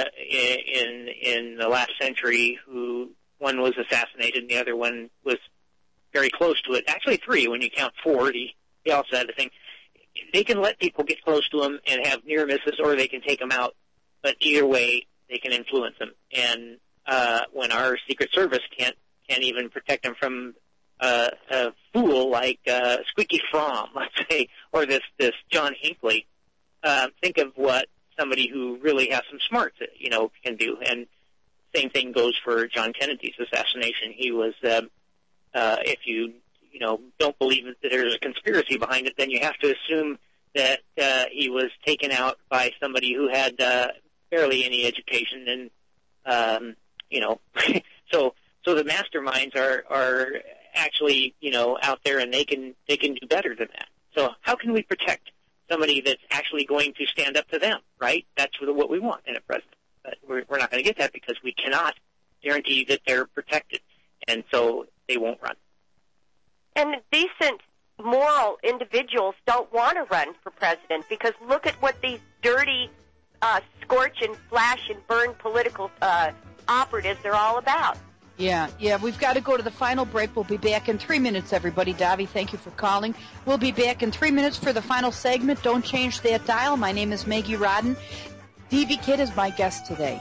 in the last century who one was assassinated and the other one was very close to it. Actually, three when you count Ford. He also had the thing. They can let people get close to them and have near misses, or they can take them out. But either way, they can influence them. And when our Secret Service can't even protect them from a fool like Squeaky Fromm, let's say, or this John Hinckley, think of what somebody who really has some smarts, can do. And same thing goes for John Kennedy's assassination. He was, if you don't believe that there's a conspiracy behind it, then you have to assume that he was taken out by somebody who had barely any education, and so the masterminds are actually out there, and they can do better than that. So how can we protect somebody that's actually going to stand up to them? Right? That's what we want in a president. But we're not going to get that because we cannot guarantee that they're protected, and so they won't run. And decent, moral individuals don't want to run for president because look at what these dirty, scorch and flash and burn political operatives are all about. Yeah, we've got to go to the final break. We'll be back in 3 minutes, everybody. Davi, thank you for calling. We'll be back in 3 minutes for the final segment. Don't change that dial. My name is Maggie Rodden. DV Kidd is my guest today.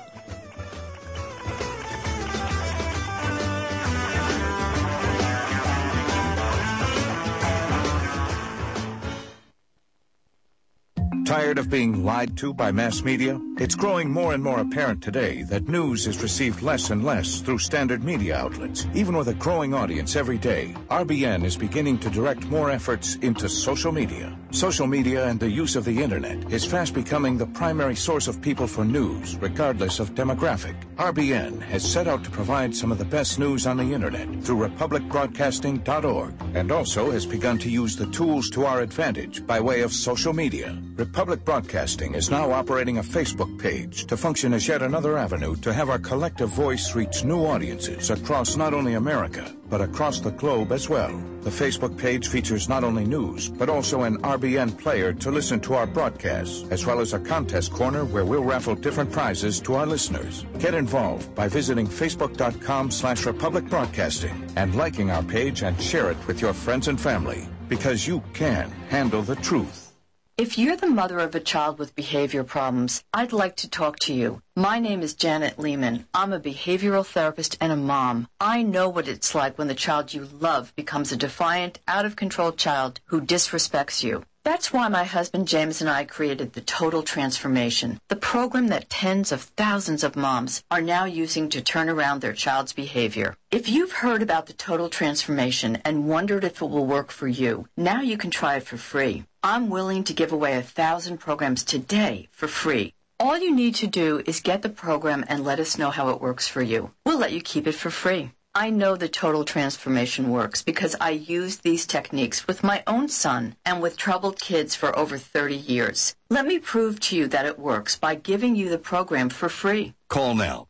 Tired of being lied to by mass media? It's growing more and more apparent today that news is received less and less through standard media outlets. Even with a growing audience every day, RBN is beginning to direct more efforts into social media. Social media and the use of the internet is fast becoming the primary source of people for news, regardless of demographic. RBN has set out to provide some of the best news on the internet through republicbroadcasting.org, and also has begun to use the tools to our advantage by way of social media. Republic Broadcasting is now operating a Facebook page to function as yet another avenue to have our collective voice reach new audiences across not only America, but across the globe as well. The Facebook page features not only news, but also an RBN player to listen to our broadcasts, as well as a contest corner where we'll raffle different prizes to our listeners. Get involved by visiting facebook.com/Republic Broadcasting and liking our page and share it with your friends and family, because you can handle the truth. If you're the mother of a child with behavior problems, I'd like to talk to you. My name is Janet Lehman. I'm a behavioral therapist and a mom. I know what it's like when the child you love becomes a defiant, out-of-control child who disrespects you. That's why my husband James and I created the Total Transformation, the program that tens of thousands of moms are now using to turn around their child's behavior. If you've heard about the Total Transformation and wondered if it will work for you, now you can try it for free. I'm willing to give away 1,000 programs today for free. All you need to do is get the program and let us know how it works for you. We'll let you keep it for free. I know the Total Transformation works because I used these techniques with my own son and with troubled kids for over 30 years. Let me prove to you that it works by giving you the program for free. Call now.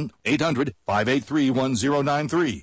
1-800-583-1093.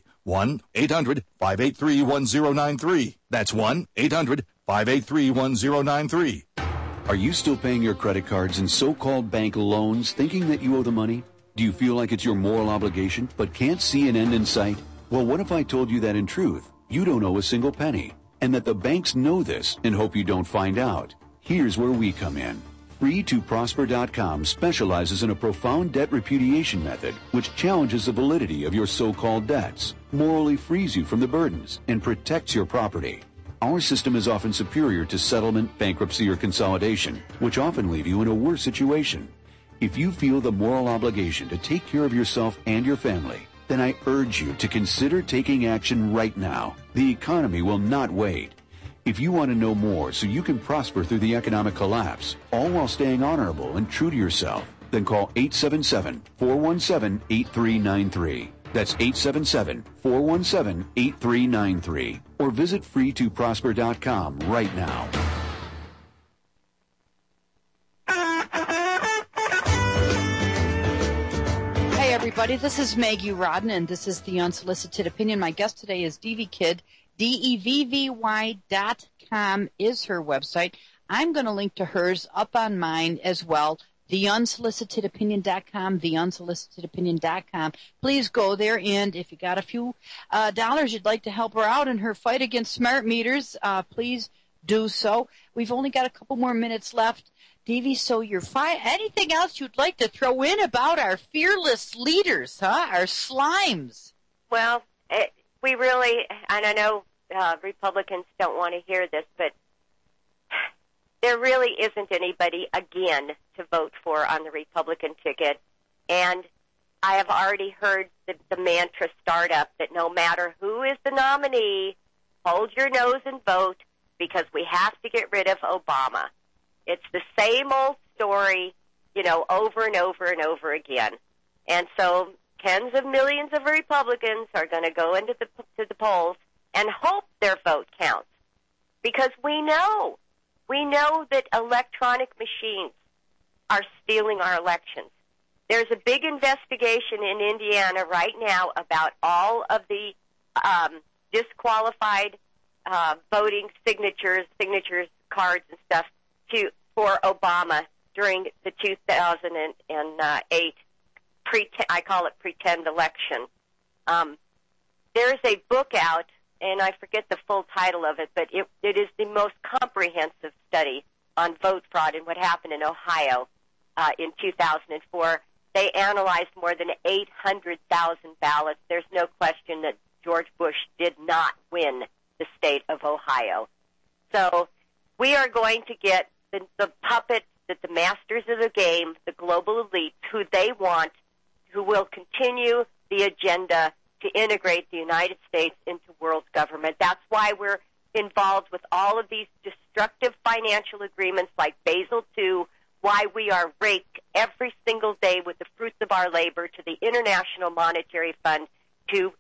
1-800-583-1093. That's 1-800-583-1093. Are you still paying your credit cards and so-called bank loans thinking that you owe the money? Do you feel like it's your moral obligation but can't see an end in sight? Well, what if I told you that in truth, you don't owe a single penny, and that the banks know this and hope you don't find out? Here's where we come in. Free2Prosper.com specializes in a profound debt repudiation method which challenges the validity of your so-called debts, morally frees you from the burdens, and protects your property. Our system is often superior to settlement, bankruptcy, or consolidation, which often leave you in a worse situation. If you feel the moral obligation to take care of yourself and your family, then I urge you to consider taking action right now. The economy will not wait. If you want to know more so you can prosper through the economic collapse, all while staying honorable and true to yourself, then call 877-417-8393. That's 877-417-8393. Or visit free2prosper.com right now. Hey everybody, this is Maggie Rodden, and this is The Unsolicited Opinion. My guest today is DV Kidd. DEVVY.com is her website. I'm going to link to hers up on mine as well, theunsolicitedopinion.com, theunsolicitedopinion.com. Please go there, and if you got a few dollars you'd like to help her out in her fight against smart meters, please do so. We've only got a couple more minutes left. Devi, so you're fine. Anything else you'd like to throw in about our fearless leaders, our slimes? Well, we really, and I know Republicans don't want to hear this, but there really isn't anybody, again, to vote for on the Republican ticket. And I have already heard the mantra start up that no matter who is the nominee, hold your nose and vote because we have to get rid of Obama. It's the same old story, over and over and over again. And so tens of millions of Republicans are going to go into the polls and hope their vote counts because we know that electronic machines are stealing our elections. There's a big investigation in Indiana right now about all of the disqualified voting signatures, cards and stuff for Obama during the 2008 I call it pretend election. There's a book out, and I forget the full title of it, but it is the most comprehensive study on vote fraud and what happened in Ohio in 2004. They analyzed more than 800,000 ballots. There's no question that George Bush did not win the state of Ohio. So we are going to get the puppet that the masters of the game, the global elites, who they want, who will continue the agenda to integrate the United States into world government. That's why we're involved with all of these destructive financial agreements like Basel II, why we are raked every single day with the fruits of our labor to the International Monetary Fund to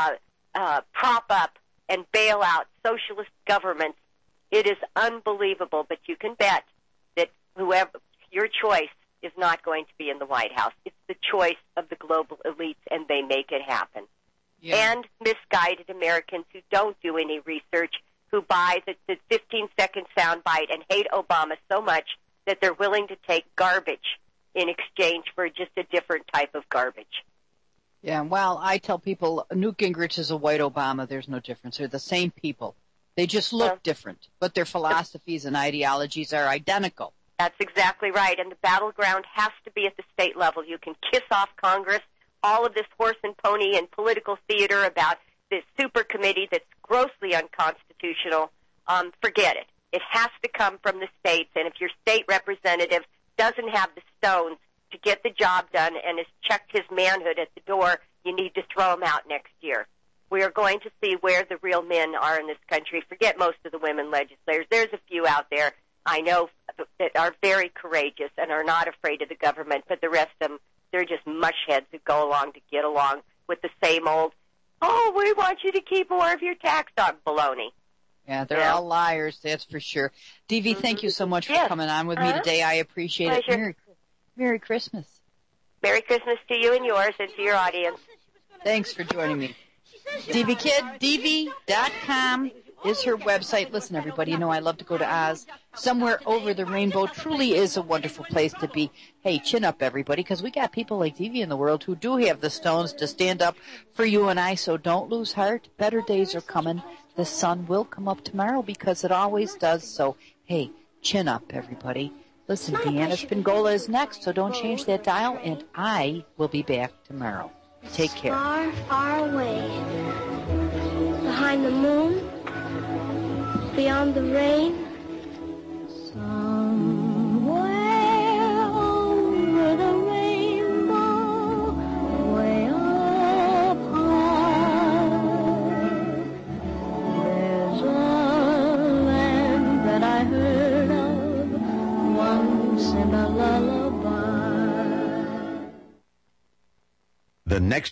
prop up and bail out socialist governments. It is unbelievable, but you can bet that whoever your choice is not going to be in the White House. It's the choice of the global elites, and they make it happen. Yeah. And misguided Americans who don't do any research, who buy the 15-second soundbite and hate Obama so much that they're willing to take garbage in exchange for just a different type of garbage. Yeah, well, I tell people Newt Gingrich is a white Obama. There's no difference. They're the same people. They just look different, but their philosophies and ideologies are identical. That's exactly right, and the battleground has to be at the state level. You can kiss off Congress, all of this horse and pony and political theater about this super committee that's grossly unconstitutional. Forget it. It has to come from the states, and if your state representative doesn't have the stones to get the job done and has checked his manhood at the door, you need to throw him out next year. We are going to see where the real men are in this country. Forget most of the women legislators. There's a few out there I know that are very courageous and are not afraid of the government, but the rest of them, they're just mushheads who go along to get along with the same old, we want you to keep more of your tax dog baloney. Yeah, they're all liars, that's for sure. Dee, thank you so much for coming on with me today. I appreciate it. Merry Christmas. Merry Christmas to you and yours and to your audience. Thanks for joining me. Dee Kid, Dee.com is her website. Listen, everybody, I love to go to Oz. Somewhere over the rainbow truly is a wonderful place to be. Hey, chin up, everybody, because we got people like Dee in the world who do have the stones to stand up for you and I, so don't lose heart. Better days are coming. The sun will come up tomorrow because it always does. So, hey, chin up, everybody. Listen, Deanna Spingola is next, so don't change that dial, and I will be back tomorrow. Take care. Far, far away, behind the moon, beyond the rain, somewhere over the rainbow, way up high, there's a land that I heard of once in a lullaby. The next